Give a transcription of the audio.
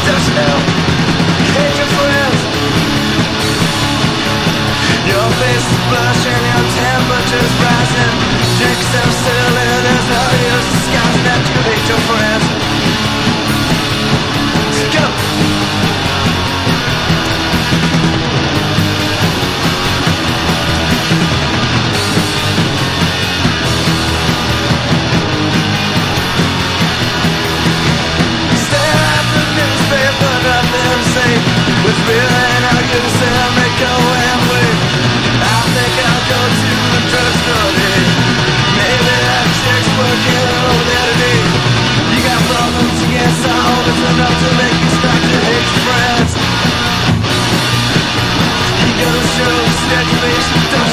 Don't you know? Hate your friends. Your face is blushing, your temperature's rising. Drink so silly, there's no use disguising that you hate your friends. Go! With really no use in me going with. I think I'll go to the drugstore today. Maybe that chick's working over there today. You got problems against all, it's enough to make you start to hate your friends. You go to shows, speculation, don't